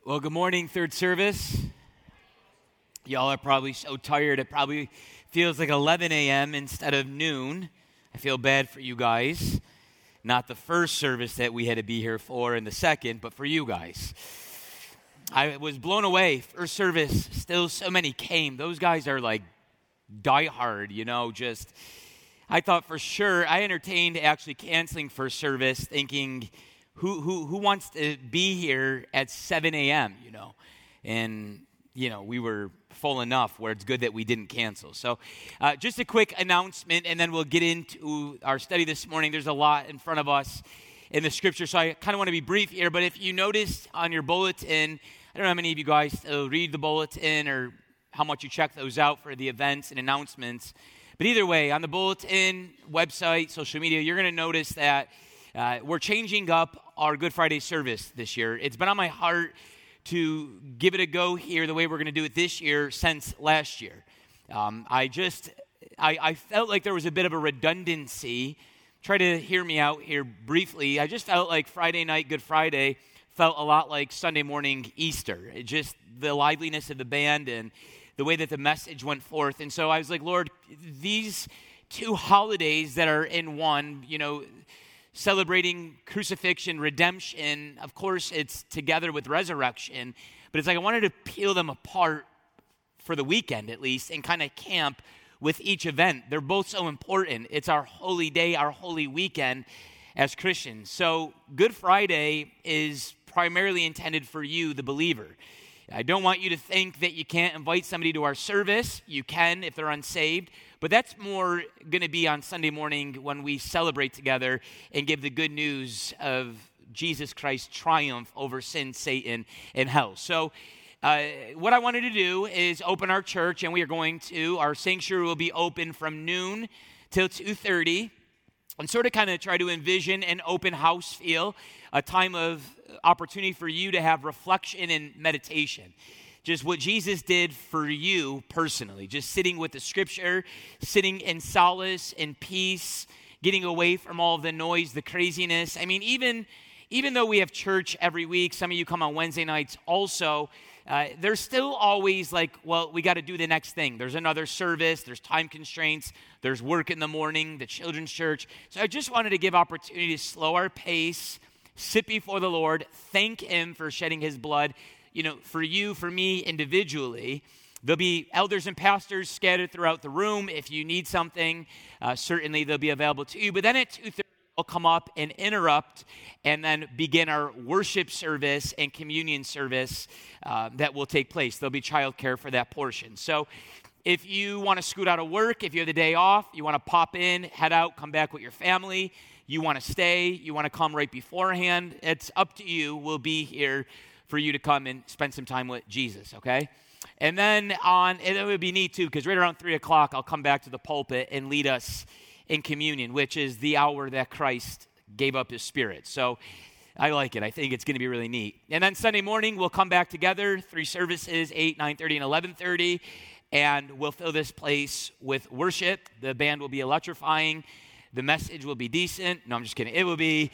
Well, good morning, third service. Y'all are probably so tired. It probably feels like 11 a.m. instead of noon. I feel bad for you guys. Not the first service that we had to be here for and the second, but for you guys. I was blown away. First service, still so many came. Those guys are like diehard, just. I thought for sure, I entertained actually canceling first service, thinking, who wants to be here at 7 a.m., And, we were full enough where it's good that we didn't cancel. So just a quick announcement, and then we'll get into our study this morning. There's a lot in front of us in the scripture, so I kind of want to be brief here. But if you noticed on your bulletin, I don't know how many of you guys read the bulletin or how much you check those out for the events and announcements. But either way, on the bulletin, website, social media, you're going to notice that we're changing up our Good Friday service this year. It's been on my heart to give it a go here the way we're going to do it this year since last year. I felt like there was a bit of a redundancy. Try to hear me out here briefly. I just felt like Friday night, Good Friday, felt a lot like Sunday morning Easter. It just the liveliness of the band and the way that the message went forth. And so I was like, Lord, these two holidays that are in one, celebrating crucifixion, redemption, of course, it's together with resurrection, but it's like I wanted to peel them apart for the weekend at least and kind of camp with each event. They're both so important. It's our holy day, our holy weekend as Christians. So Good Friday is primarily intended for you, the believer. I don't want you to think that you can't invite somebody to our service. You can if they're unsaved. But that's more going to be on Sunday morning when we celebrate together and give the good news of Jesus Christ's triumph over sin, Satan, and hell. So what I wanted to do is open our church, and our sanctuary will be open from noon till 2:30, and sort of kind of try to envision an open house feel, a time of opportunity for you to have reflection and meditation. Just what Jesus did for you personally, just sitting with the scripture, sitting in solace and peace, getting away from all of the noise, the craziness. I mean, even though we have church every week, some of you come on Wednesday nights also, there's still always like, well, we got to do the next thing. There's another service, there's time constraints, there's work in the morning, the children's church. So I just wanted to give opportunity to slow our pace, sit before the Lord, thank Him for shedding His blood, for you, for me, individually. There'll be elders and pastors scattered throughout the room. If you need something, certainly they'll be available to you. But then at 2:30, we'll come up and interrupt and then begin our worship service and communion service that will take place. There'll be childcare for that portion. So if you want to scoot out of work, if you have the day off, you want to pop in, head out, come back with your family, you want to stay, you want to come right beforehand, it's up to you. We'll be here for you to come and spend some time with Jesus, okay? And then and it would be neat too, because right around 3 o'clock, I'll come back to the pulpit and lead us in communion, which is the hour that Christ gave up His Spirit. So I like it. I think it's going to be really neat. And then Sunday morning, we'll come back together, 3 services, 8, 9:30, and 11:30, and we'll fill this place with worship. The band will be electrifying. The message will be decent. No, I'm just kidding. It will be...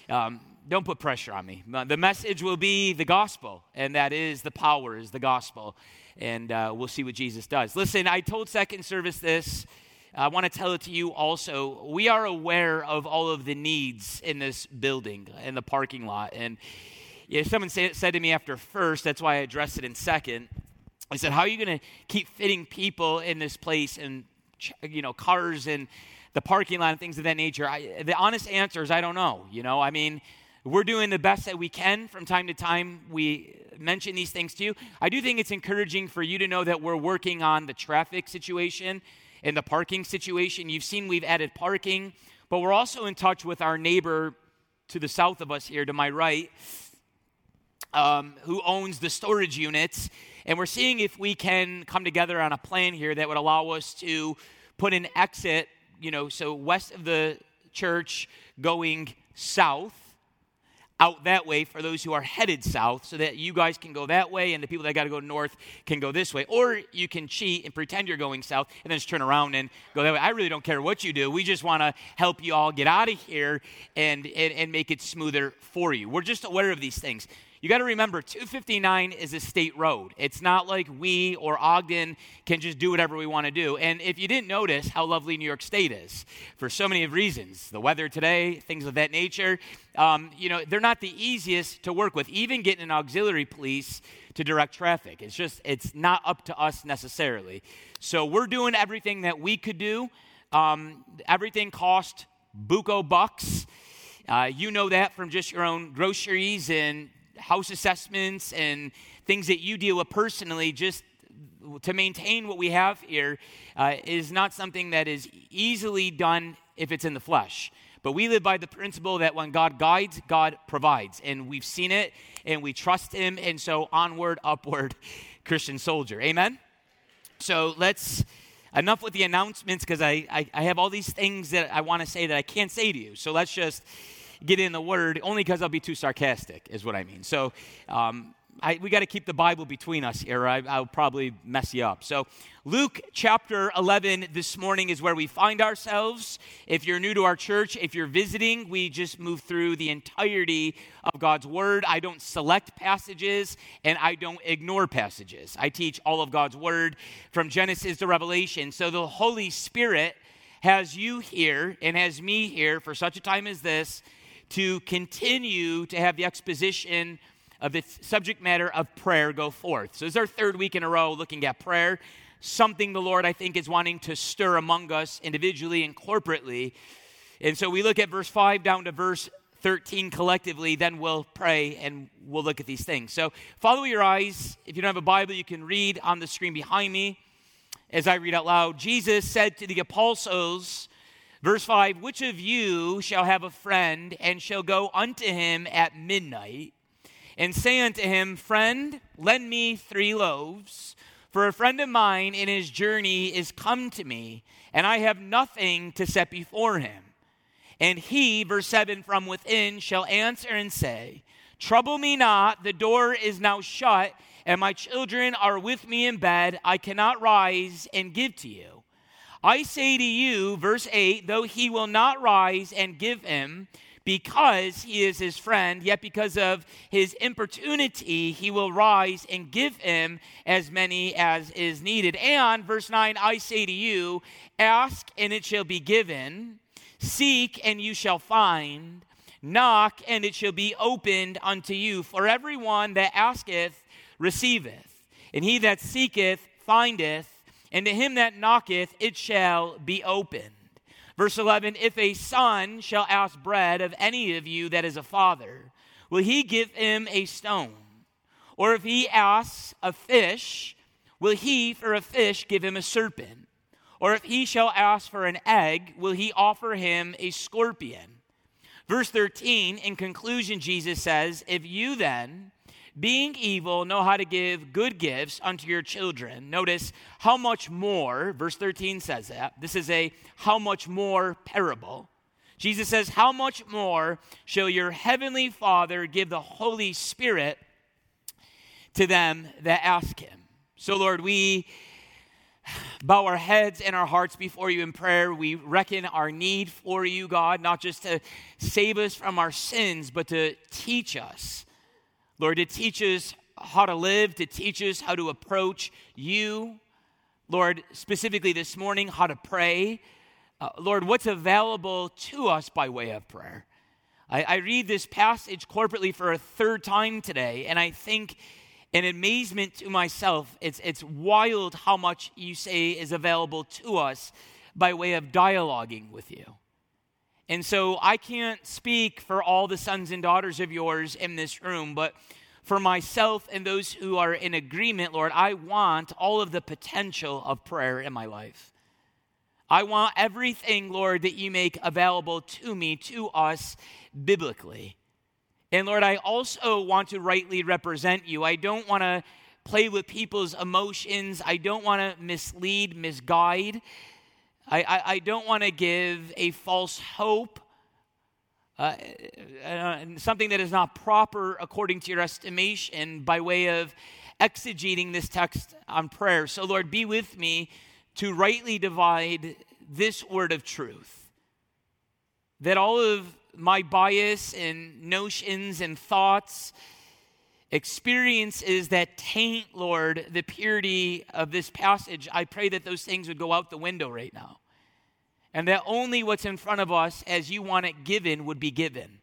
don't put pressure on me. The message will be the gospel, and that is the power is the gospel, and we'll see what Jesus does. Listen, I told second service this. I want to tell it to you also. We are aware of all of the needs in this building, in the parking lot, and someone said to me after first, that's why I addressed it in second. I said, how are you going to keep fitting people in this place and, cars and the parking lot and things of that nature? The honest answer is I don't know. We're doing the best that we can. From time to time, we mention these things to you. I do think it's encouraging for you to know that we're working on the traffic situation and the parking situation. You've seen we've added parking, but we're also in touch with our neighbor to the south of us here, to my right, who owns the storage units. And we're seeing if we can come together on a plan here that would allow us to put an exit, so west of the church going south, out that way for those who are headed south, so that you guys can go that way and the people that got to go north can go this way. Or you can cheat and pretend you're going south and then just turn around and go that way. I really don't care what you do. We just want to help you all get out of here and make it smoother for you. We're just aware of these things. you got to remember, 259 is a state road. It's not like we or Ogden can just do whatever we want to do. And if you didn't notice how lovely New York State is, for so many reasons, the weather today, things of that nature, they're not the easiest to work with, even getting an auxiliary police to direct traffic. It's not up to us necessarily. So we're doing everything that we could do. Everything cost buco bucks. You know that from just your own groceries and house assessments and things that you deal with personally. Just to maintain what we have here is not something that is easily done if it's in the flesh. But we live by the principle that when God guides, God provides. And we've seen it, and we trust him. And so onward, upward, Christian soldier. Amen? So enough with the announcements, because I have all these things that I want to say that I can't say to you. So let's just get in the word, only because I'll be too sarcastic, is what I mean. So we got to keep the Bible between us here. I'll probably mess you up. So Luke chapter 11 this morning is where we find ourselves. If you're new to our church, if you're visiting, we just move through the entirety of God's word. I don't select passages, and I don't ignore passages. I teach all of God's word from Genesis to Revelation. So the Holy Spirit has you here and has me here for such a time as this to continue to have the exposition of the subject matter of prayer go forth. So this is our third week in a row looking at prayer, something the Lord, I think, is wanting to stir among us individually and corporately. And so we look at verse 5 down to verse 13 collectively, then we'll pray and we'll look at these things. So follow your eyes. If you don't have a Bible, you can read on the screen behind me as I read out loud. Jesus said to the apostles, verse 5, which of you shall have a friend and shall go unto him at midnight and say unto him, friend, lend me 3 loaves, for a friend of mine in his journey is come to me, and I have nothing to set before him. And he, verse 7, from within shall answer and say, trouble me not, the door is now shut, and my children are with me in bed. I cannot rise and give to you. I say to you, verse 8, though he will not rise and give him, because he is his friend, yet because of his importunity, he will rise and give him as many as is needed. And, verse 9, I say to you, ask and it shall be given, seek and you shall find, knock and it shall be opened unto you. For everyone that asketh receiveth, and he that seeketh findeth, and to him that knocketh it shall be opened. Verse 11, if a son shall ask bread of any of you that is a father, will he give him a stone? Or if he asks a fish, will he for a fish give him a serpent? Or if he shall ask for an egg, will he offer him a scorpion? Verse 13, in conclusion, Jesus says, if you then, being evil, know how to give good gifts unto your children. Notice how much more, verse 13 says that. This is a how much more parable. Jesus says, how much more shall your heavenly Father give the Holy Spirit to them that ask him? So, Lord, we bow our heads and our hearts before you in prayer. We reckon our need for you, God, not just to save us from our sins, but to teach us. Lord, to teach us how to live, to teach us how to approach you. Lord, specifically this morning, how to pray. Lord, what's available to us by way of prayer? I read this passage corporately for a third time today, and I think in amazement to myself, it's wild how much you say is available to us by way of dialoguing with you. And so I can't speak for all the sons and daughters of yours in this room, but for myself and those who are in agreement, Lord, I want all of the potential of prayer in my life. I want everything, Lord, that you make available to me, to us, biblically. And Lord, I also want to rightly represent you. I don't want to play with people's emotions. I don't want to mislead, misguide. I don't want to give a false hope, something that is not proper according to your estimation by way of exegeting this text on prayer. So, Lord, be with me to rightly divide this word of truth, that all of my bias and notions and thoughts experiences that taint, Lord, the purity of this passage, I pray that those things would go out the window right now. And that only what's in front of us as you want it given would be given.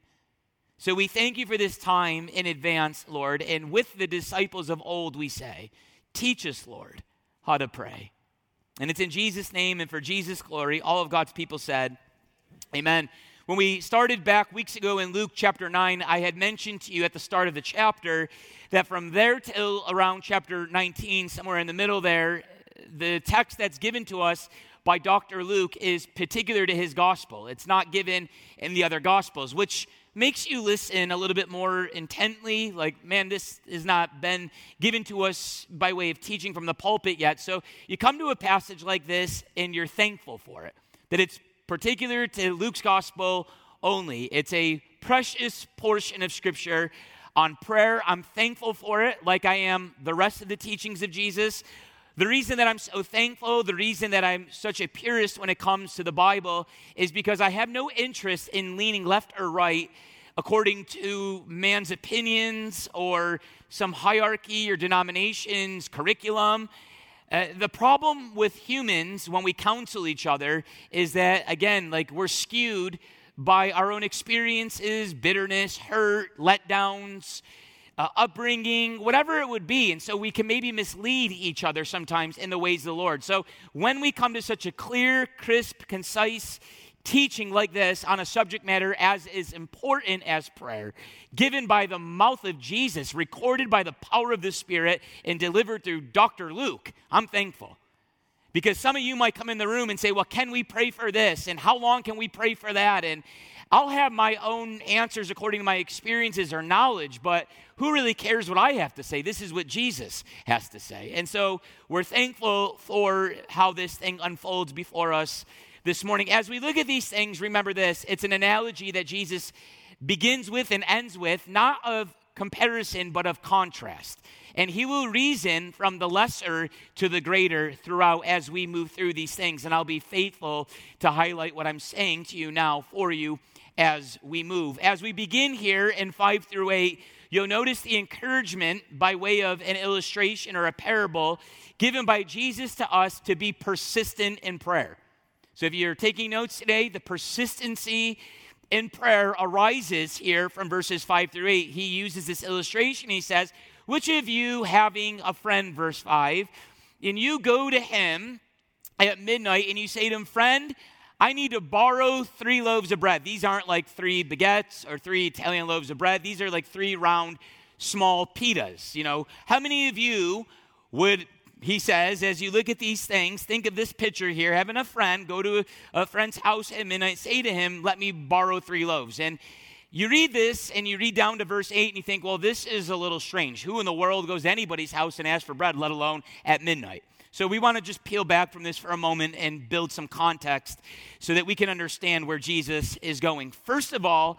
So we thank you for this time in advance, Lord. And with the disciples of old, we say, teach us, Lord, how to pray. And it's in Jesus' name and for Jesus' glory, all of God's people said, amen. When we started back weeks ago in Luke chapter 9, I had mentioned to you at the start of the chapter that from there till around chapter 19, somewhere in the middle there, the text that's given to us by Dr. Luke is particular to his gospel. It's not given in the other gospels, which makes you listen a little bit more intently. Like, man, this has not been given to us by way of teaching from the pulpit yet. So you come to a passage like this and you're thankful for it, that it's particular to Luke's gospel only. It's a precious portion of Scripture on prayer. I'm thankful for it, like I am the rest of the teachings of Jesus. The reason that I'm so thankful, the reason that I'm such a purist when it comes to the Bible is because I have no interest in leaning left or right according to man's opinions or some hierarchy or denomination's curriculum. The problem with humans when we counsel each other is that, again, like we're skewed by our own experiences, bitterness, hurt, letdowns, upbringing, whatever it would be. And so we can maybe mislead each other sometimes in the ways of the Lord. So when we come to such a clear, crisp, concise teaching like this on a subject matter as is important as prayer, given by the mouth of Jesus, recorded by the power of the Spirit, and delivered through Dr. Luke, I'm thankful. Because some of you might come in the room and say, well, can we pray for this? And how long can we pray for that? And I'll have my own answers according to my experiences or knowledge, but who really cares what I have to say? This is what Jesus has to say. And so we're thankful for how this thing unfolds before us this morning. As we look at these things, remember this. It's an analogy that Jesus begins with and ends with, not of comparison, but of contrast. And he will reason from the lesser to the greater throughout as we move through these things. And I'll be faithful to highlight what I'm saying to you now for you as we move. As we begin here in 5 through 8, you'll notice the encouragement by way of an illustration or a parable given by Jesus to us to be persistent in prayer. So if you're taking notes today, the persistency in prayer arises here from verses 5 through 8. He uses this illustration. He says, which of you having a friend, verse 5, and you go to him at midnight and you say to him, friend, I need to borrow 3 loaves of bread. These aren't like 3 baguettes or 3 Italian loaves of bread. These are like 3 round, small pitas. You know, how many of you would, he says, as you look at these things, think of this picture here, having a friend, go to a friend's house at midnight, say to him, let me borrow 3 loaves. And you read this and you read down to verse 8 and you think, well, this is a little strange. Who in the world goes to anybody's house and asks for bread, let alone at midnight? So we want to just peel back from this for a moment and build some context so that we can understand where Jesus is going. First of all,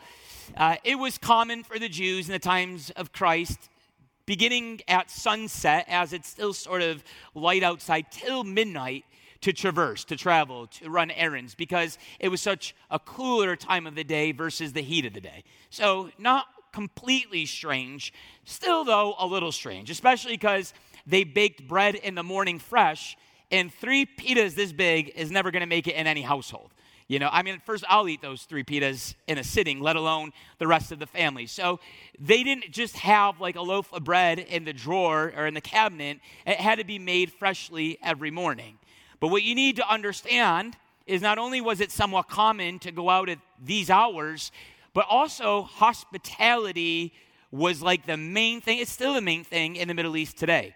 it was common for the Jews in the times of Christ, beginning at sunset, as it's still sort of light outside, till midnight, to traverse, to travel, to run errands, because it was such a cooler time of the day versus the heat of the day. So not completely strange, still though a little strange, especially because they baked bread in the morning fresh, and 3 pitas this big is never going to make it in any household. You know, I mean, first I'll eat those 3 pitas in a sitting, let alone the rest of the family. So they didn't just have like a loaf of bread in the drawer or in the cabinet. It had to be made freshly every morning. But what you need to understand is not only was it somewhat common to go out at these hours, but also hospitality was like the main thing. It's still the main thing in the Middle East today.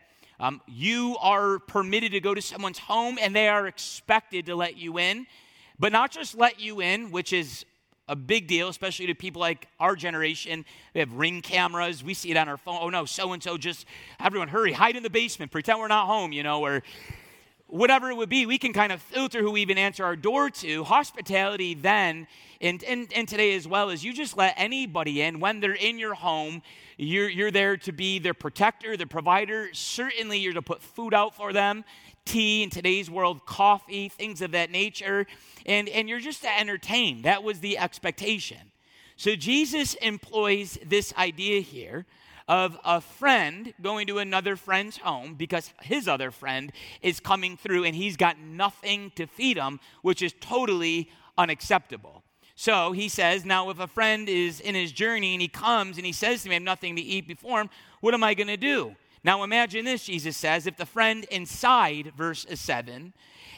You are permitted to go to someone's home and they are expected to let you in, but not just let you in, which is a big deal, especially to people like our generation. We have Ring cameras. We see it on our phone. Oh no, so-and-so just, everyone hurry, hide in the basement, pretend we're not home, you know, or whatever it would be. We can kind of filter who we even answer our door to. Hospitality then, and today as well, is you just let anybody in when they're in your home. You're there to be their protector, their provider. Certainly you're to put food out for them, tea, in today's world, coffee, things of that nature. And you're just to entertain. That was the expectation. So Jesus employs this idea here of a friend going to another friend's home because his other friend is coming through and he's got nothing to feed him, which is totally unacceptable. So he says, now if a friend is in his journey and he comes and he says to me, I have nothing to eat before him, what am I going to do? Now imagine this, Jesus says, if the friend inside, verse 7,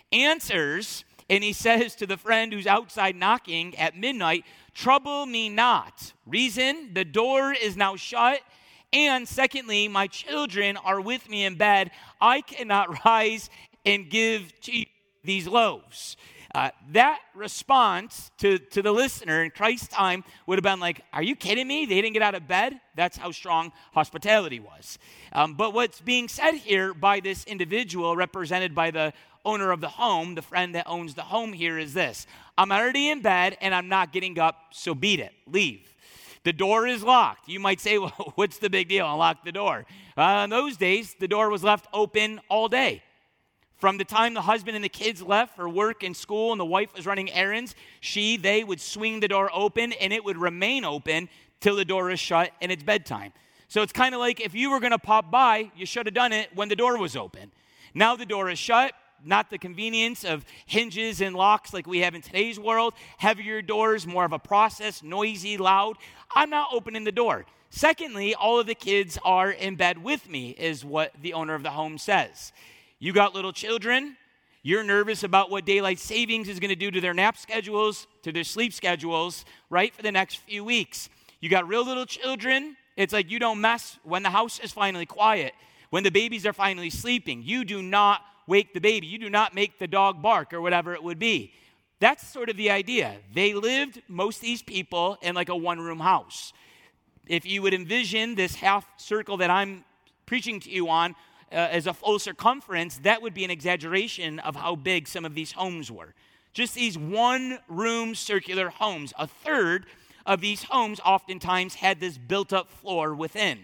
answers and he says to the friend who's outside knocking at midnight, trouble me not. Reason, the door is now shut. And secondly, my children are with me in bed. I cannot rise and give to you these loaves. That response to the listener in Christ's time would have been like, are you kidding me? They didn't get out of bed? That's how strong hospitality was. But what's being said here by this individual represented by the owner of the home, the friend that owns the home here, is this. I'm already in bed and I'm not getting up, so beat it. Leave. The door is locked. You might say, well, what's the big deal? Unlock the door. In those days, the door was left open all day. From the time the husband and the kids left for work and school and the wife was running errands, they would swing the door open and it would remain open till the door is shut and it's bedtime. So it's kind of like if you were going to pop by, you should have done it when the door was open. Now the door is shut, not the convenience of hinges and locks like we have in today's world. Heavier doors, more of a process, noisy, loud. I'm not opening the door. Secondly, all of the kids are in bed with me, is what the owner of the home says. You got little children. You're nervous about what daylight savings is going to do to their nap schedules, to their sleep schedules, right, for the next few weeks. You got real little children. It's like you don't mess when the house is finally quiet, when the babies are finally sleeping. You do not wake the baby. You do not make the dog bark or whatever it would be. That's sort of the idea. They lived, most of these people, in like a one-room house. If you would envision this half circle that I'm preaching to you on as a full circumference, that would be an exaggeration of how big some of these homes were. Just these one-room circular homes. A third of these homes oftentimes had this built-up floor within.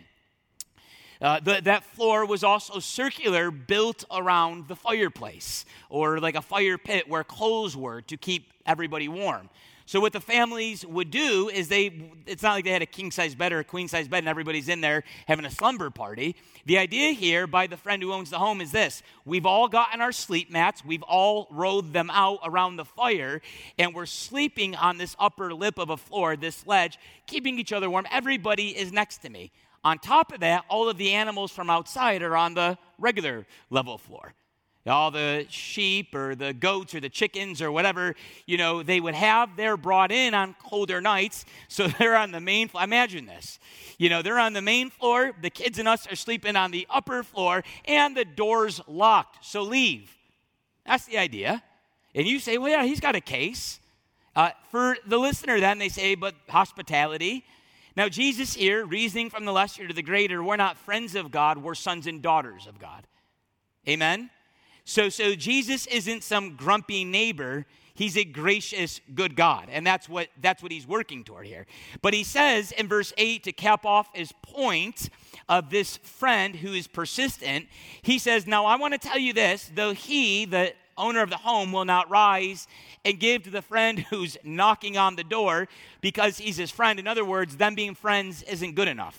That floor was also circular, built around the fireplace, or like a fire pit where coals were to keep everybody warm. So what the families would do is it's not like they had a king-size bed or a queen-size bed and everybody's in there having a slumber party. The idea here by the friend who owns the home is this. We've all gotten our sleep mats. We've all rolled them out around the fire, and we're sleeping on this upper lip of a floor, this ledge, keeping each other warm. Everybody is next to me. On top of that, all of the animals from outside are on the regular level floor. All the sheep or the goats or the chickens or whatever, they would have, they're brought in on colder nights, so they're on the main floor. Imagine this. They're on the main floor, the kids and us are sleeping on the upper floor, and the door's locked, so leave. That's the idea. And you say, well, yeah, he's got a case. For the listener then, they say, but hospitality. Now, Jesus here, reasoning from the lesser to the greater, we're not friends of God, we're sons and daughters of God. Amen? So Jesus isn't some grumpy neighbor. He's a gracious, good God. And that's what he's working toward here. But he says in verse 8, to cap off his point of this friend who is persistent, he says, now I want to tell you this, though he, the owner of the home, will not rise and give to the friend who's knocking on the door because he's his friend. In other words, them being friends isn't good enough.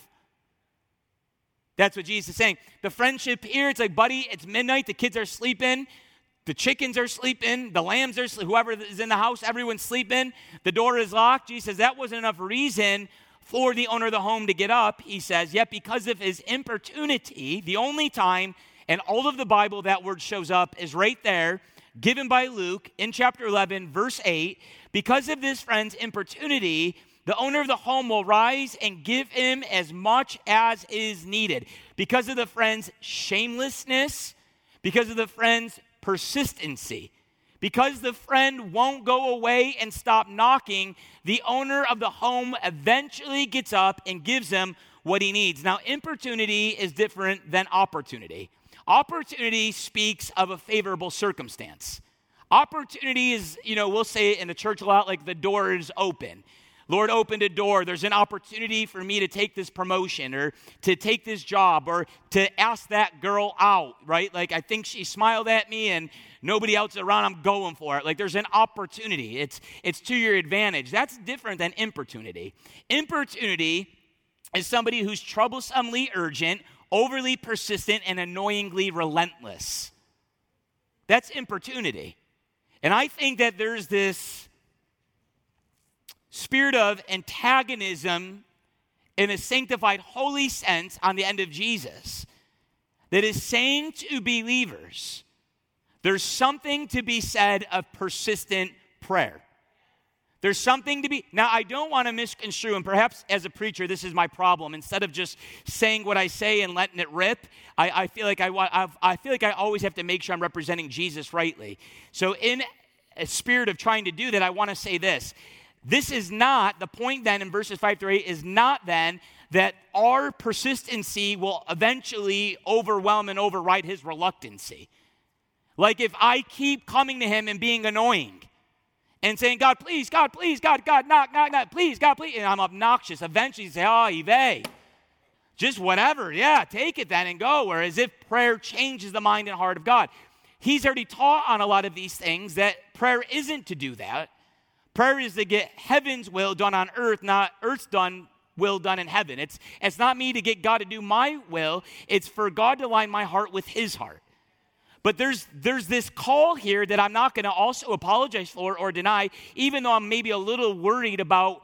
That's what Jesus is saying. The friendship here, it's like, buddy, it's midnight, the kids are sleeping, the chickens are sleeping, the lambs are sleeping, whoever is in the house, everyone's sleeping, the door is locked. Jesus says that wasn't enough reason for the owner of the home to get up. He says, yet because of his importunity, the only time in all of the Bible that word shows up is right there, given by Luke in chapter 11, verse 8. Because of this friend's importunity, the owner of the home will rise and give him as much as is needed. Because of the friend's shamelessness, because of the friend's persistency, because the friend won't go away and stop knocking, the owner of the home eventually gets up and gives him what he needs. Now, importunity is different than opportunity. Opportunity speaks of a favorable circumstance. Opportunity is, we'll say it in the church a lot, like the door is open. Lord opened a door. There's an opportunity for me to take this promotion or to take this job or to ask that girl out, right? Like I think she smiled at me and nobody else around, I'm going for it. Like there's an opportunity. It's to your advantage. That's different than importunity. Importunity is somebody who's troublesomely urgent, overly persistent, and annoyingly relentless. That's importunity. And I think that there's this spirit of antagonism in a sanctified, holy sense on the end of Jesus that is saying to believers, there's something to be said of persistent prayer. There's something to be. Now, I don't want to misconstrue, and perhaps as a preacher, this is my problem. Instead of just saying what I say and letting it rip, I feel like I always have to make sure I'm representing Jesus rightly. So in a spirit of trying to do that, I want to say this. This is not, the point then in verses 5 through 8 is not then that our persistency will eventually overwhelm and override his reluctancy. Like if I keep coming to him and being annoying and saying, God, please, God, knock, please, God, please, and I'm obnoxious, eventually you say, oh, Yves, just whatever, yeah, take it then and go. Whereas if prayer changes the mind and heart of God, he's already taught on a lot of these things that prayer isn't to do that. Prayer is to get heaven's will done on earth, not earth's will done in heaven. It's not me to get God to do my will. It's for God to line my heart with his heart. But there's this call here that I'm not going to also apologize for or deny, even though I'm maybe a little worried about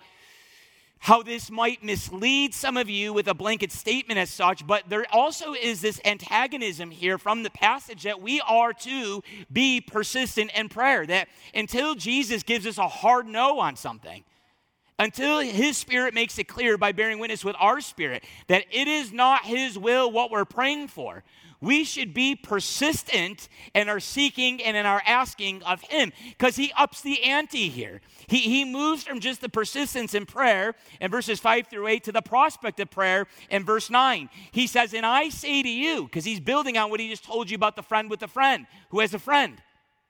how this might mislead some of you with a blanket statement as such. But there also is this antagonism here from the passage that we are to be persistent in prayer. That until Jesus gives us a hard no on something, until his Spirit makes it clear by bearing witness with our spirit that it is not his will what we're praying for, we should be persistent in our seeking and in our asking of him, because he ups the ante here. He moves from just the persistence in prayer in verses 5 through 8 to the prospect of prayer in verse 9. He says, and I say to you, because he's building on what he just told you about the friend with a friend who has a friend.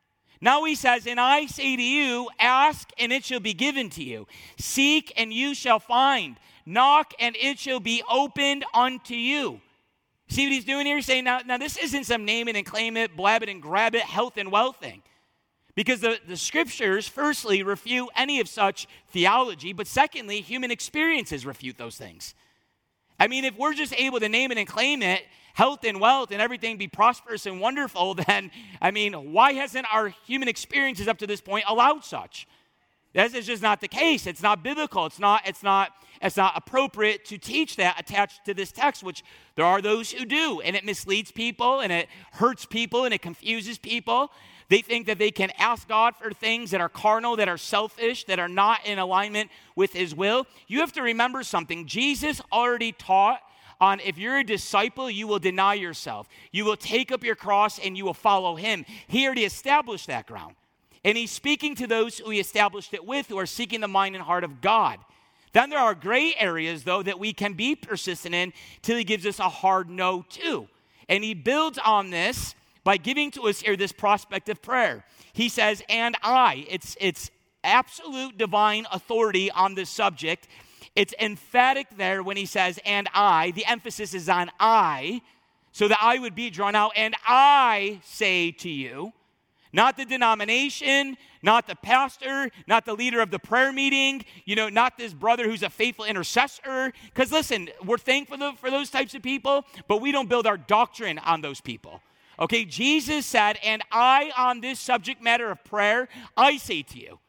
Now he says, and I say to you, ask and it shall be given to you. Seek and you shall find. Knock and it shall be opened unto you. See what he's doing here? He's saying, now this isn't some name it and claim it, blab it and grab it, health and wealth thing. Because the scriptures, firstly, refute any of such theology, but secondly, human experiences refute those things. I mean, if we're just able to name it and claim it, health and wealth and everything be prosperous and wonderful, then, I mean, why hasn't our human experiences up to this point allowed such? That is just not the case. It's not biblical. It's not appropriate to teach that attached to this text, which there are those who do, and it misleads people, and it hurts people, and it confuses people. They think that they can ask God for things that are carnal, that are selfish, that are not in alignment with his will. You have to remember something. Jesus already taught on if you're a disciple, you will deny yourself. You will take up your cross, and you will follow him. He already established that ground. And he's speaking to those who he established it with, who are seeking the mind and heart of God. Then there are gray areas, though, that we can be persistent in till he gives us a hard no to. And he builds on this by giving to us here this prospect of prayer. He says, and I. It's absolute divine authority on this subject. It's emphatic there when he says, and I. The emphasis is on I, so that I would be drawn out. And I say to you, not the denomination, not the pastor, not the leader of the prayer meeting, not this brother who's a faithful intercessor. Because listen, we're thankful for those types of people, but we don't build our doctrine on those people. Okay, Jesus said, and I, on this subject matter of prayer, I say to you,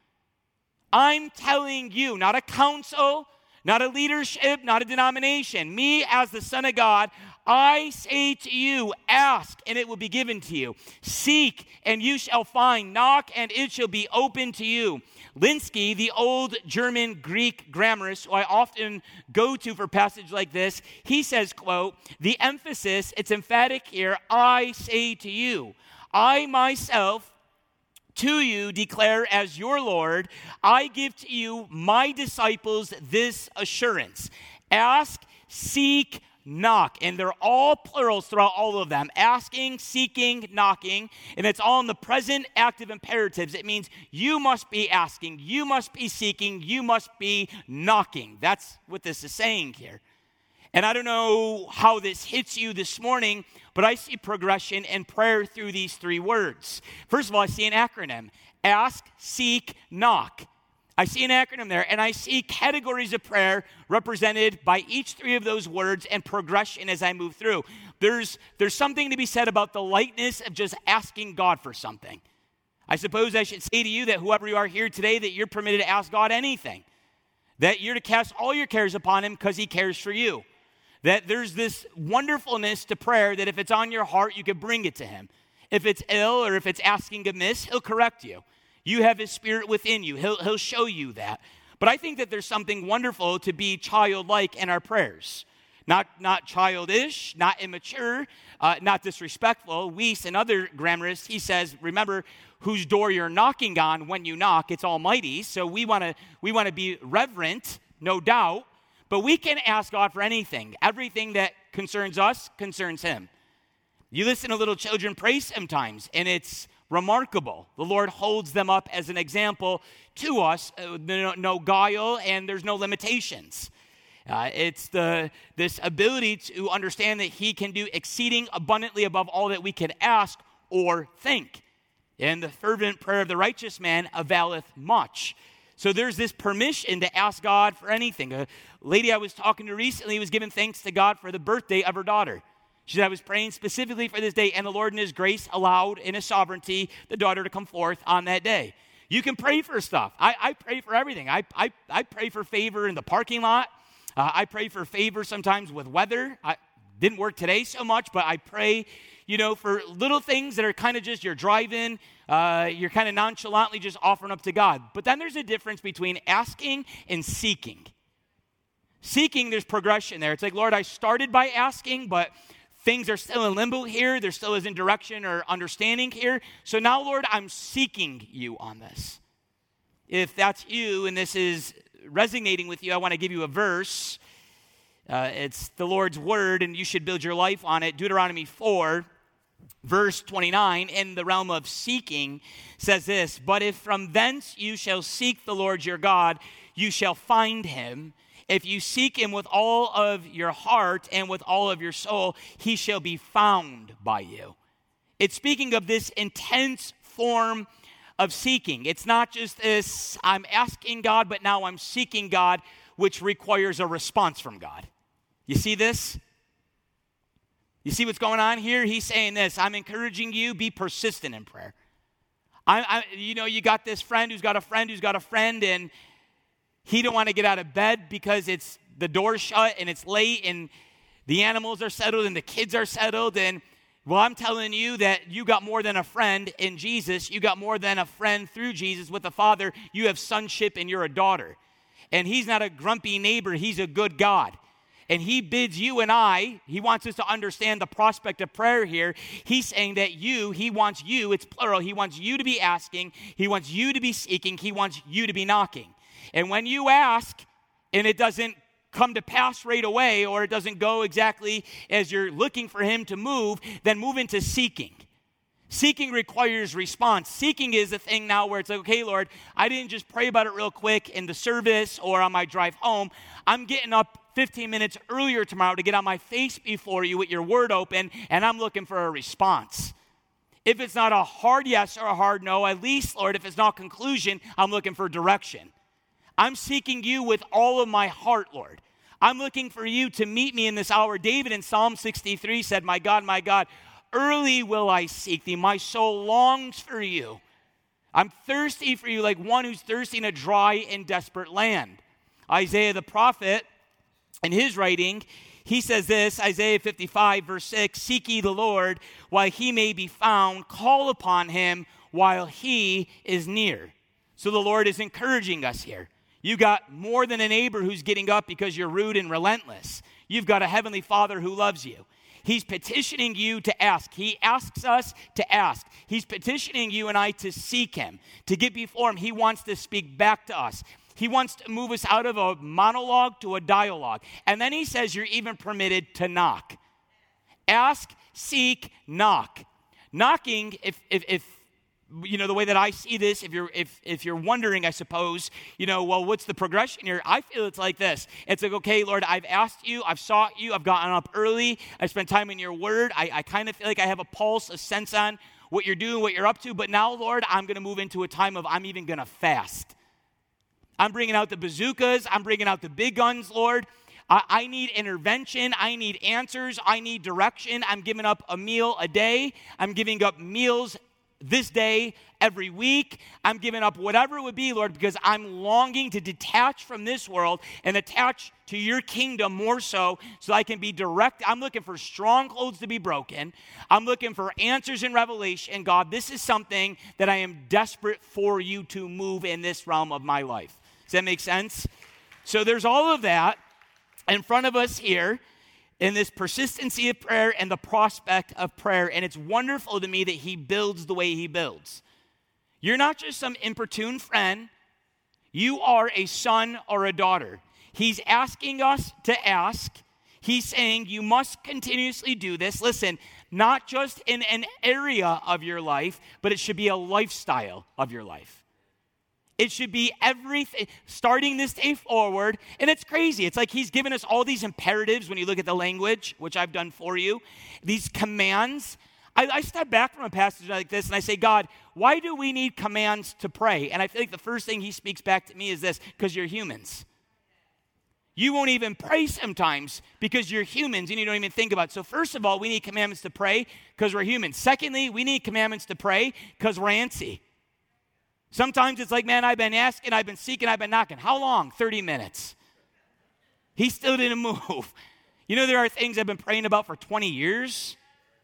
I'm telling you, not a council, not a leadership, not a denomination, me as the Son of God, I say to you, ask, and it will be given to you. Seek, and you shall find. Knock, and it shall be open to you. Linsky, the old German Greek grammarist, who I often go to for passages like this, he says, quote, the emphasis, it's emphatic here, I say to you. I myself to you declare as your Lord, I give to you, my disciples, this assurance. Ask, seek, knock. And they're all plurals throughout all of them. Asking, seeking, knocking. And it's all in the present active imperatives. It means you must be asking, you must be seeking, you must be knocking. That's what this is saying here. And I don't know how this hits you this morning, but I see progression in prayer through these three words. First of all, I see an acronym. Ask, seek, knock. I see an acronym there, and I see categories of prayer represented by each three of those words and progression as I move through. There's something to be said about the lightness of just asking God for something. I suppose I should say to you that whoever you are here today, that you're permitted to ask God anything. That you're to cast all your cares upon him because he cares for you. That there's this wonderfulness to prayer that if it's on your heart, you can bring it to him. If it's ill or if it's asking amiss, he'll correct you. You have his spirit within you. He'll show you that. But I think that there's something wonderful to be childlike in our prayers. Not childish, not immature, not disrespectful. Weiss and other grammarists, he says, remember whose door you're knocking on when you knock. It's Almighty. So we want to be reverent, no doubt. But we can ask God for anything. Everything that concerns us concerns him. You listen to little children pray sometimes, and it's remarkable. The Lord holds them up as an example to us. No guile, and there's no limitations. It's this ability to understand that he can do exceeding abundantly above all that we can ask or think. And the fervent prayer of the righteous man availeth much. So there's this permission to ask God for anything. A lady I was talking to recently was giving thanks to God for the birthday of her daughter. She said, I was praying specifically for this day, and the Lord in his grace allowed in his sovereignty the daughter to come forth on that day. You can pray for stuff. I pray for everything. I pray for favor in the parking lot. I pray for favor sometimes with weather. Didn't work today so much, but I pray, for little things that are kind of just you're driving, you're kind of nonchalantly just offering up to God. But then there's a difference between asking and seeking. Seeking, there's progression there. It's like, Lord, I started by asking, but things are still in limbo here. There still isn't direction or understanding here. So now, Lord, I'm seeking you on this. If that's you and this is resonating with you, I want to give you a verse. It's the Lord's word, and you should build your life on it. Deuteronomy 4, verse 29, in the realm of seeking, says this, but if from thence you shall seek the Lord your God, you shall find him. If you seek him with all of your heart and with all of your soul, he shall be found by you. It's speaking of this intense form of seeking. It's not just this, I'm asking God, but now I'm seeking God, which requires a response from God. You see this? You see what's going on here? He's saying this, I'm encouraging you, be persistent in prayer. You got this friend who's got a friend who's got a friend, and he don't want to get out of bed because it's the door's shut and it's late and the animals are settled and the kids are settled. And well, I'm telling you that you got more than a friend in Jesus. You got more than a friend through Jesus with the Father. You have sonship and you're a daughter. And he's not a grumpy neighbor. He's a good God. And he bids you and he wants us to understand the prospect of prayer here. He's saying that he wants you, it's plural, he wants you to be asking, he wants you to be seeking, he wants you to be knocking. And when you ask and it doesn't come to pass right away, or it doesn't go exactly as you're looking for him to move, then move into seeking. Seeking requires response. Seeking is a thing now where it's like, okay, Lord, I didn't just pray about it real quick in the service or on my drive home. I'm getting up 15 minutes earlier tomorrow to get on my face before you with your word open, and I'm looking for a response. If it's not a hard yes or a hard no, at least, Lord, if it's not conclusion, I'm looking for direction. I'm seeking you with all of my heart, Lord. I'm looking for you to meet me in this hour. David in Psalm 63 said, my God, early will I seek thee. My soul longs for you. I'm thirsty for you like one who's thirsty in a dry and desperate land. Isaiah the prophet, in his writing, he says this, Isaiah 55, verse 6, seek ye the Lord while he may be found. Call upon him while he is near. So the Lord is encouraging us here. You got more than a neighbor who's getting up because you're rude and relentless. You've got a heavenly Father who loves you. He's petitioning you to ask. He asks us to ask. He's petitioning you and I to seek him, to get before him. He wants to speak back to us. He wants to move us out of a monologue to a dialogue. And then he says you're even permitted to knock. Ask, seek, knock. Knocking, if the way that I see this, if you're wondering, I suppose, well, what's the progression here? I feel it's like this. It's like, okay, Lord, I've asked you, I've sought you, I've gotten up early, I spent time in your word. I kind of feel like I have a pulse, a sense on what you're doing, what you're up to. But now, Lord, I'm going to move into a time of I'm even going to fast. I'm bringing out the bazookas. I'm bringing out the big guns, Lord. I need intervention. I need answers. I need direction. I'm giving up a meal a day. I'm giving up meals this day, every week. I'm giving up whatever it would be, Lord, because I'm longing to detach from this world and attach to your kingdom more so I can be direct. I'm looking for strongholds to be broken. I'm looking for answers in revelation. God, this is something that I am desperate for you to move in this realm of my life. Does that make sense? So there's all of that in front of us here, in this persistency of prayer and the prospect of prayer. And it's wonderful to me that he builds the way he builds. You're not just some importune friend. You are a son or a daughter. He's asking us to ask. He's saying you must continuously do this. Listen, not just in an area of your life, but it should be a lifestyle of your life. It should be everything, starting this day forward. And it's crazy. It's like he's given us all these imperatives when you look at the language, which I've done for you, these commands. I step back from a passage like this and I say, God, why do we need commands to pray? And I feel like the first thing he speaks back to me is this, because you're humans. You won't even pray sometimes because you're humans and you don't even think about it. So first of all, we need commandments to pray because we're humans. Secondly, we need commandments to pray because we're antsy. Sometimes it's like, man, I've been asking, I've been seeking, I've been knocking. How long? 30 minutes. He still didn't move. You know, there are things I've been praying about for 20 years.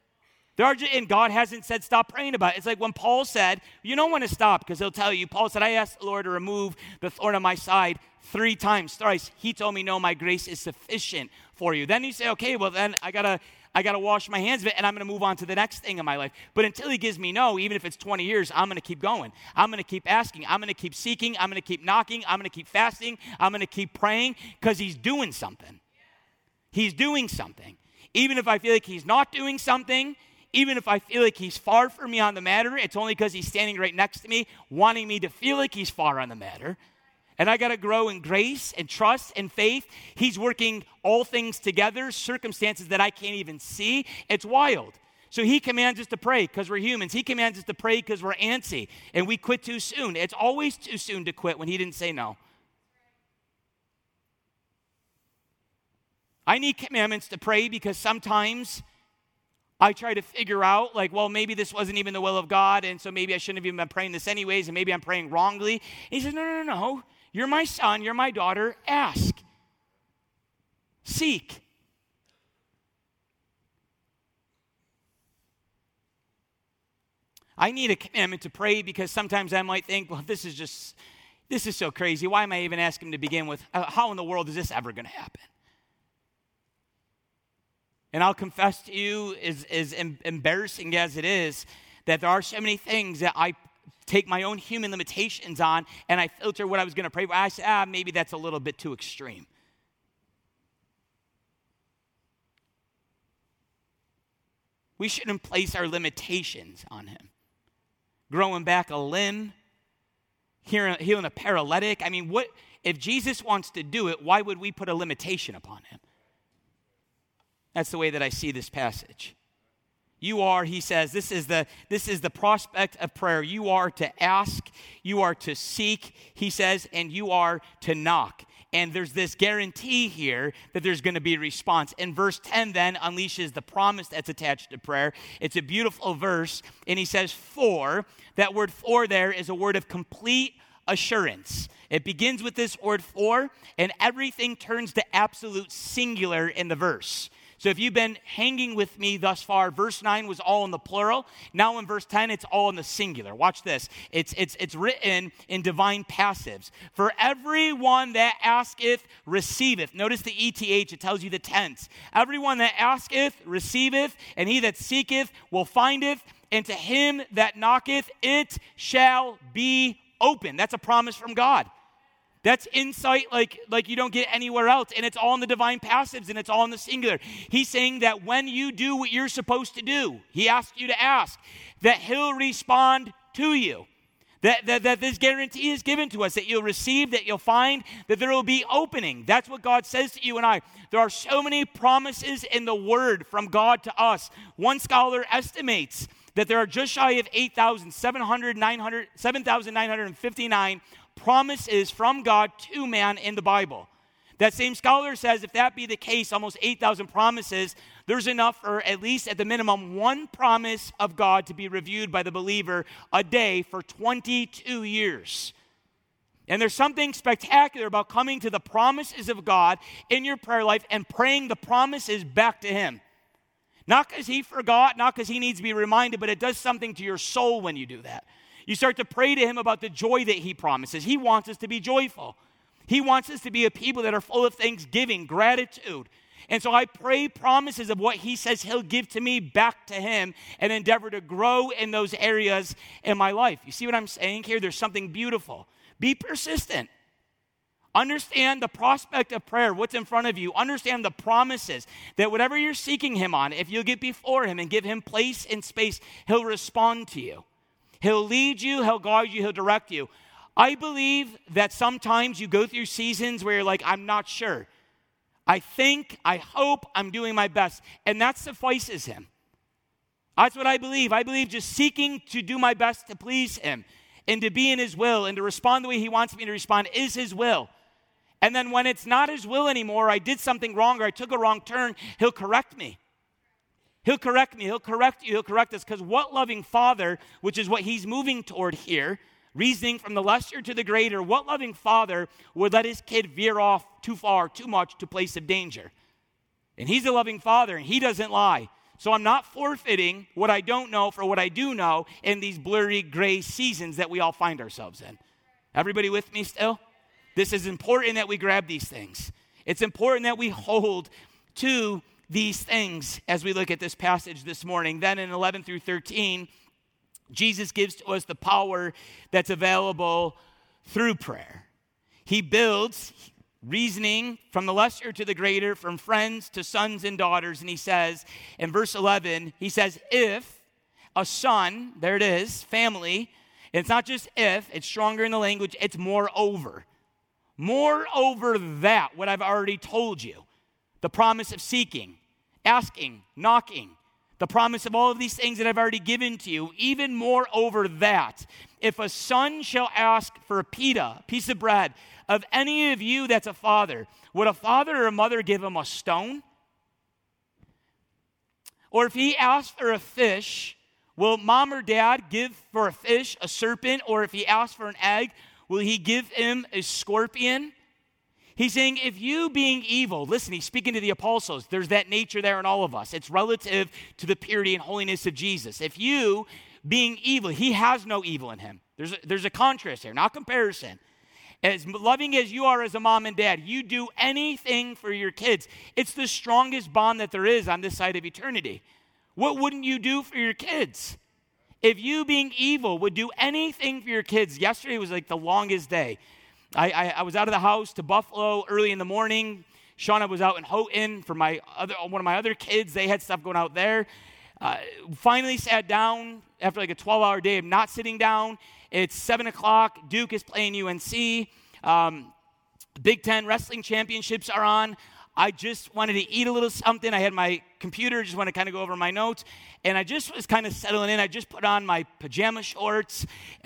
And God hasn't said stop praying about it. It's like when Paul said, you don't want to stop because he'll tell you. Paul said, I asked the Lord to remove the thorn on my side 3 times, thrice. He told me, no, my grace is sufficient for you. Then you say, okay, well then I gotta wash my hands of it and I'm going to move on to the next thing in my life. But until he gives me no, even if it's 20 years, I'm going to keep going. I'm going to keep asking. I'm going to keep seeking. I'm going to keep knocking. I'm going to keep fasting. I'm going to keep praying because he's doing something. He's doing something. Even if I feel like he's not doing something, even if I feel like he's far from me on the matter, it's only because he's standing right next to me, wanting me to feel like he's far on the matter. And I got to grow in grace and trust and faith. He's working all things together, circumstances that I can't even see. It's wild. So he commands us to pray because we're humans. He commands us to pray because we're antsy. And we quit too soon. It's always too soon to quit when he didn't say no. I need commandments to pray because sometimes I try to figure out, like, well, maybe this wasn't even the will of God, and so maybe I shouldn't have even been praying this anyways, and maybe I'm praying wrongly. And he says, no. You're my son, you're my daughter. Ask. Seek. I need a commandment to pray because sometimes I might think, well, this is so crazy. Why am I even asking to begin with? How in the world is this ever going to happen? And I'll confess to you, as embarrassing as it is, that there are so many things that I take my own human limitations on, and I filter what I was going to pray for. I say, maybe that's a little bit too extreme. We shouldn't place our limitations on him. Growing back a limb, healing a paralytic. I mean, what if Jesus wants to do it, why would we put a limitation upon him? That's the way that I see this passage. You are, he says, this is the prospect of prayer. You are to ask, you are to seek, he says, and you are to knock. And there's this guarantee here that there's going to be a response. And verse 10 then unleashes the promise that's attached to prayer. It's a beautiful verse. And he says, for, that word for there is a word of complete assurance. It begins with this word for, and everything turns to absolute singular in the verse. So if you've been hanging with me thus far, verse 9 was all in the plural. Now in verse 10, it's all in the singular. Watch this. It's written in divine passives. For everyone that asketh, receiveth. Notice the ETH, it tells you the tense. Everyone that asketh, receiveth, and he that seeketh will findeth, and to him that knocketh, it shall be open. That's a promise from God. That's insight like you don't get anywhere else. And it's all in the divine passives and it's all in the singular. He's saying that when you do what you're supposed to do, he asks you to ask, that he'll respond to you. That this guarantee is given to us, that you'll receive, that you'll find, that there will be opening. That's what God says to you and I. There are so many promises in the word from God to us. One scholar estimates that there are just shy of 7,959 promises from God to man in the Bible. That same scholar says if that be the case, almost 8,000 promises, there's enough for at least at the minimum one promise of God to be reviewed by the believer a day for 22 years. And there's something spectacular about coming to the promises of God in your prayer life and praying the promises back to him. Not because he forgot, not because he needs to be reminded, but it does something to your soul when you do that. You start to pray to him about the joy that he promises. He wants us to be joyful. He wants us to be a people that are full of thanksgiving, gratitude. And so I pray promises of what he says he'll give to me back to him and endeavor to grow in those areas in my life. You see what I'm saying here? There's something beautiful. Be persistent. Understand the prospect of prayer, what's in front of you. Understand the promises that whatever you're seeking him on, if you'll get before him and give him place and space, he'll respond to you. He'll lead you, he'll guide you, he'll direct you. I believe that sometimes you go through seasons where you're like, I'm not sure. I think, I hope, I'm doing my best. And that suffices him. That's what I believe. I believe just seeking to do my best to please him and to be in his will and to respond the way he wants me to respond is his will. And then when it's not his will anymore, I did something wrong or I took a wrong turn, he'll correct me. He'll correct me, he'll correct you, he'll correct us. Because what loving father, which is what he's moving toward here, reasoning from the lesser to the greater, what loving father would let his kid veer off too far, too much to place of danger? And he's a loving father, and he doesn't lie. So I'm not forfeiting what I don't know for what I do know in these blurry gray seasons that we all find ourselves in. Everybody with me still? This is important that we grab these things. It's important that we hold to these things as we look at this passage this morning. Then in 11 through 13, Jesus gives to us the power that's available through prayer. He builds reasoning from the lesser to the greater, from friends to sons and daughters. And he says, in verse 11, he says, if a son, there it is, family, and it's not just if, it's stronger in the language, it's moreover. Moreover that, what I've already told you, the promise of seeking, asking, knocking, the promise of all of these things that I've already given to you, even more over that, if a son shall ask for a pita, a piece of bread, of any of you that's a father, would a father or a mother give him a stone? Or if he asks for a fish, will mom or dad give for a fish a serpent? Or if he asks for an egg, will he give him a scorpion? He's saying, if you being evil, listen, he's speaking to the apostles. There's that nature there in all of us. It's relative to the purity and holiness of Jesus. If you being evil, he has no evil in him. There's a contrast here, not comparison. As loving as you are as a mom and dad, you do anything for your kids. It's the strongest bond that there is on this side of eternity. What wouldn't you do for your kids? If you being evil would do anything for your kids, yesterday was like the longest day. I was out of the house to Buffalo early in the morning. Shauna was out in Houghton for one of my other kids. They had stuff going out there. Finally sat down after like a 12-hour day of not sitting down. It's 7 o'clock. Duke is playing UNC. Big Ten wrestling championships are on. I just wanted to eat a little something. I had my computer, just want to kind of go over my notes. And I just was kind of settling in. I just put on my pajama shorts.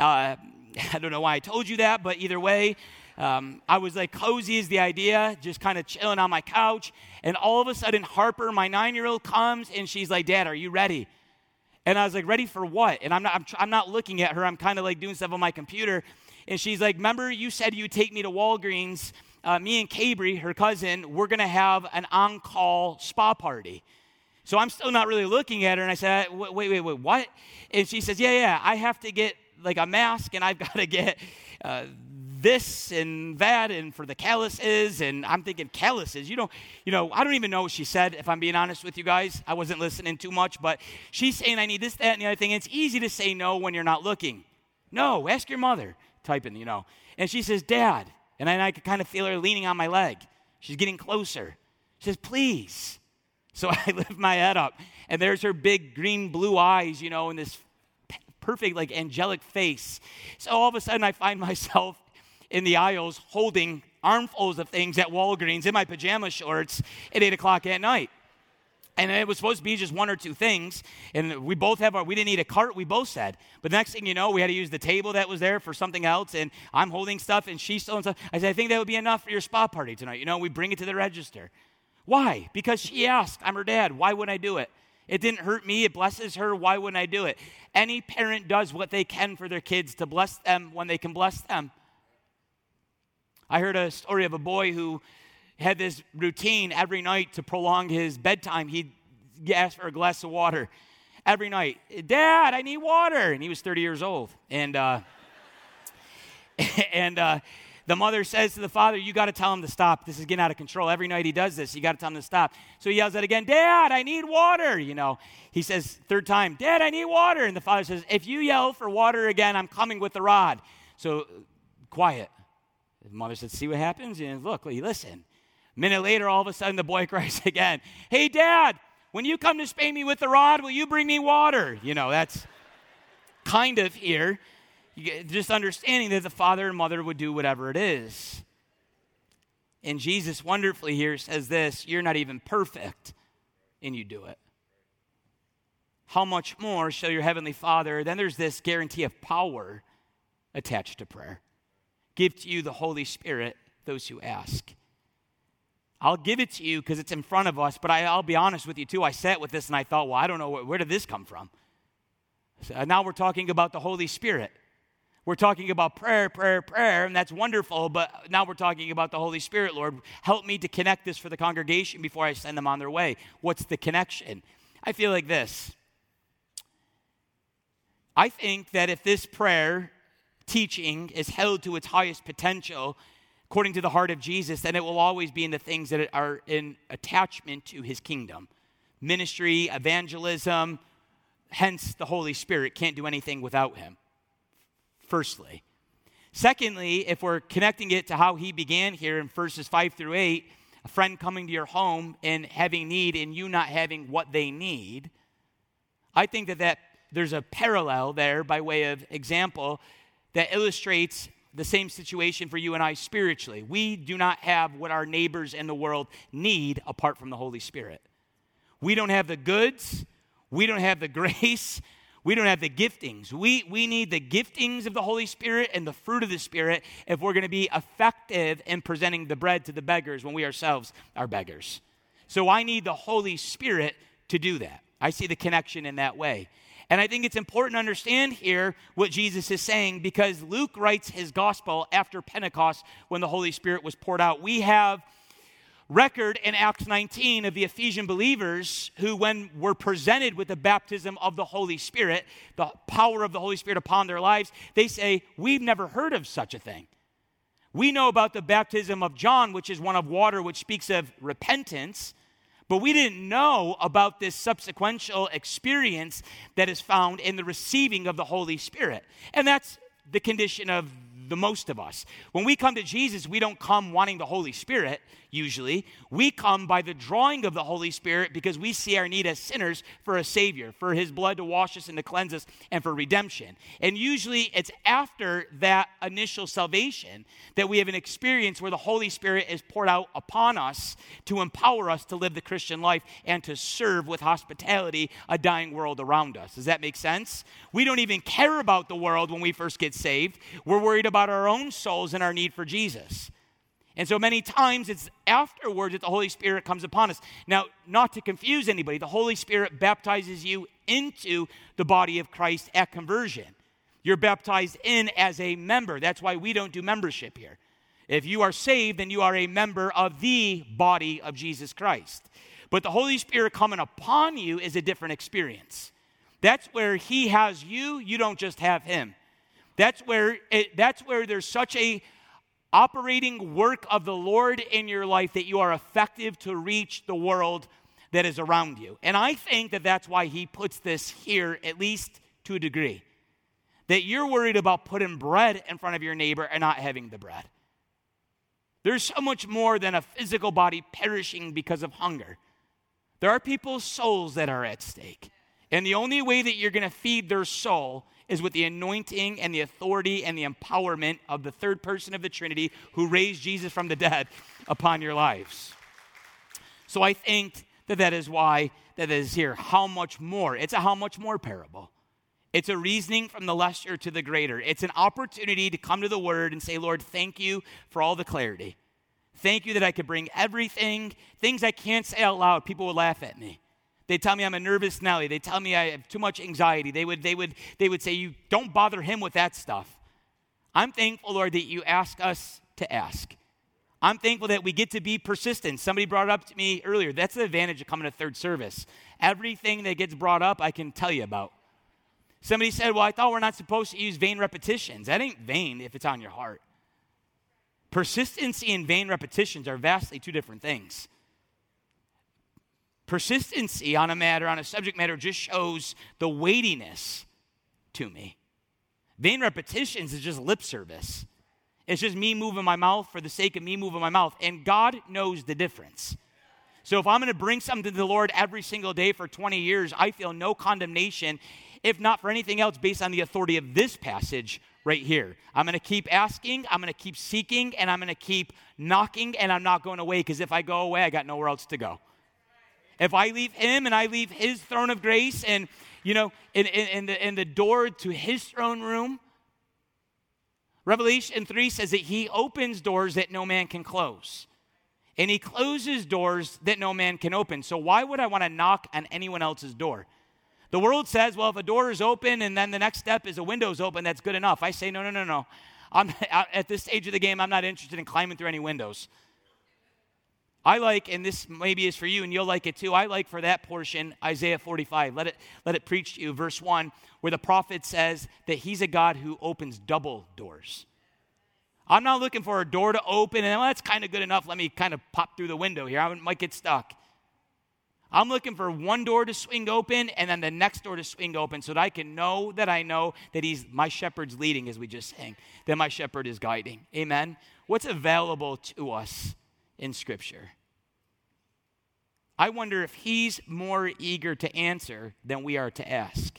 I don't know why I told you that, but either way, I was like cozy is the idea, just kind of chilling on my couch. And all of a sudden, Harper, my 9-year-old, comes and she's like, Dad, are you ready? And I was like, ready for what? And I'm not looking at her. I'm kind of like doing stuff on my computer. And she's like, remember you said you'd take me to Walgreens. Me and Cabri, her cousin, we're going to have an on-call spa party. So I'm still not really looking at her. And I said, wait, what? And she says, yeah, I have to get like a mask and I've got to get this and that and for the calluses. And I'm thinking calluses, I don't even know what she said, if I'm being honest with you guys. I wasn't listening too much, but she's saying I need this, that, and the other thing. And it's easy to say no when you're not looking. No, ask your mother, typing, And she says, Dad. And then I could kind of feel her leaning on my leg. She's getting closer. She says, please. So I lift my head up, and there's her big green blue eyes, and this perfect, like, angelic face. So all of a sudden, I find myself in the aisles holding armfuls of things at Walgreens in my pajama shorts at 8 o'clock at night. And it was supposed to be just one or two things. And we didn't need a cart, we both said. But the next thing you know, we had to use the table that was there for something else. And I'm holding stuff and she's still stuff. I said, I think that would be enough for your spa party tonight. We bring it to the register. Why? Because she asked. I'm her dad. Why wouldn't I do it? It didn't hurt me. It blesses her. Why wouldn't I do it? Any parent does what they can for their kids to bless them when they can bless them. I heard a story of a boy who had this routine every night to prolong his bedtime. He'd ask for a glass of water every night. Dad, I need water. And he was 30 years old. And the mother says to the father, you got to tell him to stop. This is getting out of control. Every night he does this. You got to tell him to stop. So he yells out again, Dad, I need water. He says third time, Dad, I need water. And the father says, if you yell for water again, I'm coming with the rod. So quiet. The mother said, see what happens? And look, listen. A minute later, all of a sudden, the boy cries again, hey, Dad, when you come to spank me with the rod, will you bring me water? That's kind of here. Just understanding that the father and mother would do whatever it is. And Jesus wonderfully here says this, you're not even perfect, and you do it. How much more shall your heavenly Father, then there's this guarantee of power attached to prayer, give to you the Holy Spirit, those who ask. I'll give it to you because it's in front of us, but I'll be honest with you too. I sat with this and I thought, well, I don't know, where did this come from? So now we're talking about the Holy Spirit. We're talking about prayer, and that's wonderful, but now we're talking about the Holy Spirit, Lord. Help me to connect this for the congregation before I send them on their way. What's the connection? I feel like this. I think that if this prayer teaching is held to its highest potential, according to the heart of Jesus, then it will always be in the things that are in attachment to his kingdom. Ministry, evangelism, hence the Holy Spirit can't do anything without him. Firstly. Secondly, if we're connecting it to how he began here in verses 5 through 8, a friend coming to your home and having need and you not having what they need, I think that there's a parallel there by way of example that illustrates the same situation for you and I spiritually. We do not have what our neighbors in the world need apart from the Holy Spirit. We don't have the goods. We don't have the grace. We don't have the giftings. We need the giftings of the Holy Spirit and the fruit of the Spirit if we're going to be effective in presenting the bread to the beggars when we ourselves are beggars. So I need the Holy Spirit to do that. I see the connection in that way. And I think it's important to understand here what Jesus is saying because Luke writes his gospel after Pentecost when the Holy Spirit was poured out. We have record in Acts 19 of the Ephesian believers who, when were presented with the baptism of the Holy Spirit, the power of the Holy Spirit upon their lives, they say, we've never heard of such a thing. We know about the baptism of John, which is one of water, which speaks of repentance, but we didn't know about this subsequential experience that is found in the receiving of the Holy Spirit. And that's the condition of the most of us. When we come to Jesus, we don't come wanting the Holy Spirit, usually. We come by the drawing of the Holy Spirit because we see our need as sinners for a Savior, for his blood to wash us and to cleanse us, and for redemption. And usually it's after that initial salvation that we have an experience where the Holy Spirit is poured out upon us to empower us to live the Christian life and to serve with hospitality a dying world around us. Does that make sense? We don't even care about the world when we first get saved. We're worried about our own souls and our need for Jesus. And so many times it's afterwards that the Holy Spirit comes upon us. Now, not to confuse anybody, the Holy Spirit baptizes you into the body of Christ at conversion. You're baptized in as a member. That's why we don't do membership here. If you are saved, then you are a member of the body of Jesus Christ. But the Holy Spirit coming upon you is a different experience. That's where he has you. You don't just have him. That's where there's such a operating work of the Lord in your life that you are effective to reach the world that is around you. And I think that that's why he puts this here, at least to a degree. That you're worried about putting bread in front of your neighbor and not having the bread. There's so much more than a physical body perishing because of hunger. There are people's souls that are at stake. And the only way that you're going to feed their soul is with the anointing and the authority and the empowerment of the third person of the Trinity who raised Jesus from the dead upon your lives. So I think that is why that is here. How much more? It's a how much more parable. It's a reasoning from the lesser to the greater. It's an opportunity to come to the Word and say, Lord, thank you for all the clarity. Thank you that I could bring everything, things I can't say out loud. People would laugh at me. They tell me I'm a nervous Nelly. They tell me I have too much anxiety. They would say, you don't bother him with that stuff. I'm thankful, Lord, that you ask us to ask. I'm thankful that we get to be persistent. Somebody brought it up to me earlier. That's the advantage of coming to third service. Everything that gets brought up, I can tell you about. Somebody said, well, I thought we're not supposed to use vain repetitions. That ain't vain if it's on your heart. Persistency and vain repetitions are vastly two different things. Persistency on a matter, on a subject matter, just shows the weightiness to me. Vain repetitions is just lip service. It's just me moving my mouth for the sake of me moving my mouth. And God knows the difference. So if I'm going to bring something to the Lord every single day for 20 years, I feel no condemnation, if not for anything else, based on the authority of this passage right here. I'm going to keep asking, I'm going to keep seeking, and I'm going to keep knocking, and I'm not going away, because if I go away, I got nowhere else to go. If I leave him and I leave his throne of grace and, in the door to his throne room, Revelation 3 says that he opens doors that no man can close. And he closes doors that no man can open. So why would I want to knock on anyone else's door? The world says, well, if a door is open and then the next step is a window's open, that's good enough. I say, no. At this stage of the game, I'm not interested in climbing through any windows. I like, and this maybe is for you, and you'll like it too, I like for that portion, Isaiah 45. Let it preach to you, verse 1, where the prophet says that he's a God who opens double doors. I'm not looking for a door to open, and that's kind of good enough. Let me kind of pop through the window here. I might get stuck. I'm looking for one door to swing open, and then the next door to swing open, so that I can know that I know that my shepherd's leading, as we just sang, that my shepherd is guiding. Amen? What's available to us in Scripture? I wonder if he's more eager to answer than we are to ask.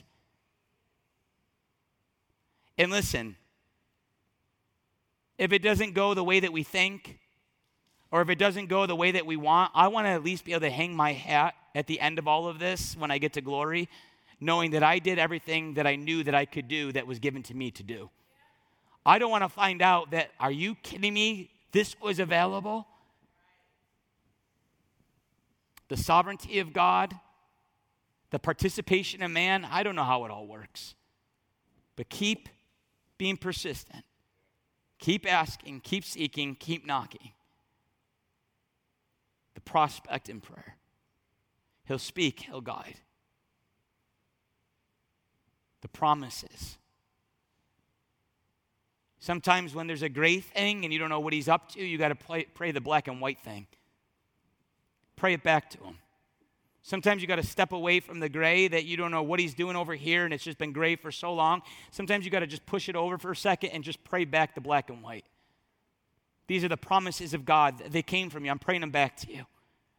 And listen, if it doesn't go the way that we think, or if it doesn't go the way that we want, I want to at least be able to hang my hat at the end of all of this when I get to glory, knowing that I did everything that I knew that I could do that was given to me to do. I don't want to find out that, are you kidding me? This was available? The sovereignty of God, the participation of man, I don't know how it all works. But keep being persistent. Keep asking, keep seeking, keep knocking. The prospect in prayer. He'll speak, he'll guide. The promises. Sometimes when there's a gray thing and you don't know what he's up to, you got to pray the black and white thing. Pray it back to him. Sometimes you got to step away from the gray that you don't know what he's doing over here and it's just been gray for so long. Sometimes you got to just push it over for a second and just pray back the black and white. These are the promises of God. They came from you. I'm praying them back to you.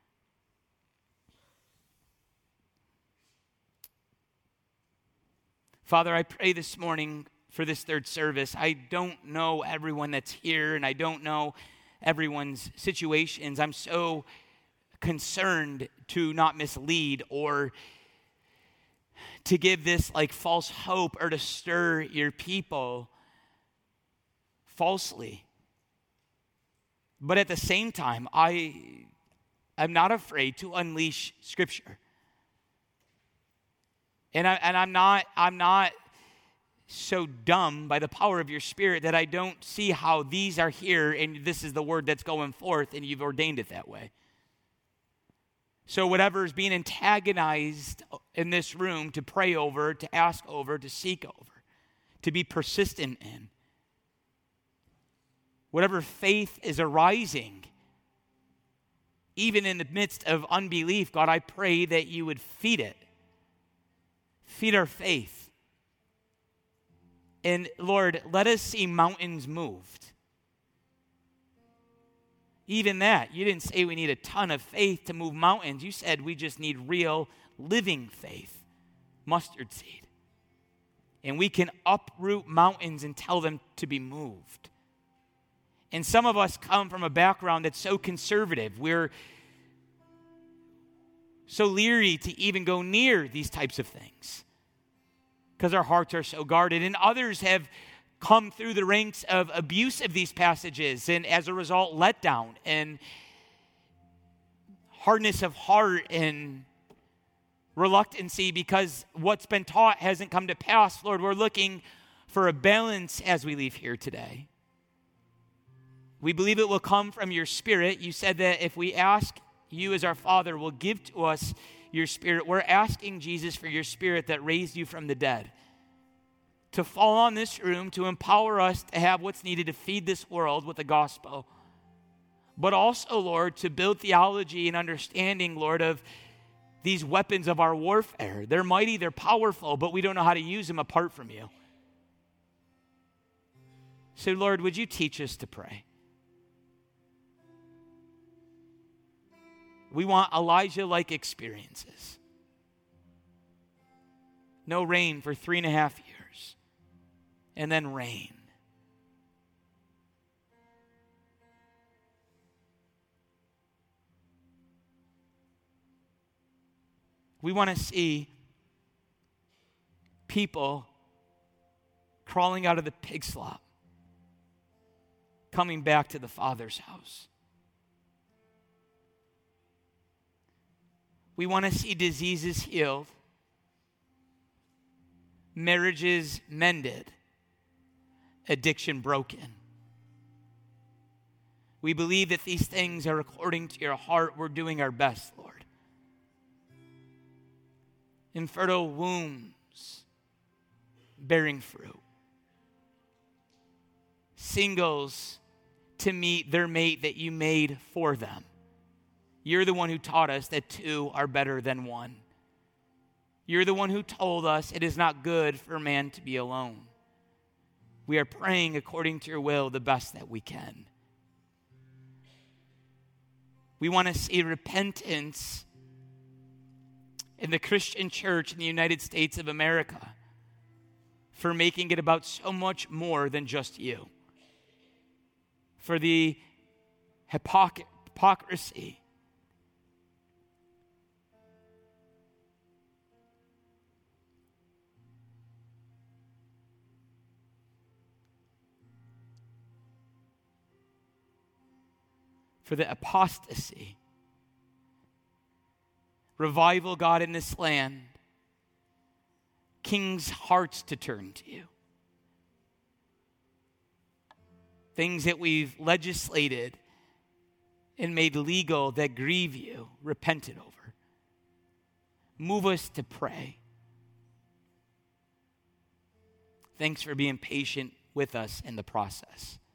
Father, I pray this morning for this third service. I don't know everyone that's here, and I don't know everyone's situations. I'm so concerned to not mislead or to give this like false hope or to stir your people falsely. But at the same time, I am not afraid to unleash Scripture. And I'm not so dumb by the power of your Spirit that I don't see how these are here and this is the word that's going forth and you've ordained it that way. So whatever is being antagonized in this room to pray over, to ask over, to seek over, to be persistent in, whatever faith is arising, even in the midst of unbelief, God, I pray that you would feed it. Feed our faith. And Lord, let us see mountains moved. Even that, you didn't say we need a ton of faith to move mountains. You said we just need real living faith, mustard seed. And we can uproot mountains and tell them to be moved. And some of us come from a background that's so conservative. so leery to even go near these types of things because our hearts are so guarded. And others have come through the ranks of abuse of these passages, and as a result, letdown and hardness of heart and reluctancy because what's been taught hasn't come to pass. Lord, we're looking for a balance as we leave here today. We believe it will come from your Spirit. You said that if we ask, you as our Father will give to us your Spirit. We're asking, Jesus, for your Spirit that raised you from the dead to fall on this room, to empower us to have what's needed to feed this world with the gospel. But also, Lord, to build theology and understanding, Lord, of these weapons of our warfare. They're mighty, they're powerful, but we don't know how to use them apart from you. So, Lord, would you teach us to pray? We want Elijah-like experiences. No rain for 3.5 years, and then rain. We want to see people crawling out of the pig slop, coming back to the Father's house. We want to see diseases healed, marriages mended, addiction broken. We believe that these things are according to your heart. We're doing our best, Lord. Infertile wombs bearing fruit. Singles to meet their mate that you made for them. You're the one who taught us that 2 are better than 1. You're the one who told us it is not good for man to be alone. We are praying according to your will the best that we can. We want to see repentance in the Christian church in the United States of America for making it about so much more than just you. For the hypocrisy. For the apostasy. Revival, God, in this land. Kings' hearts to turn to you. Things that we've legislated and made legal that grieve you, repented over. Move us to pray. Thanks for being patient with us in the process.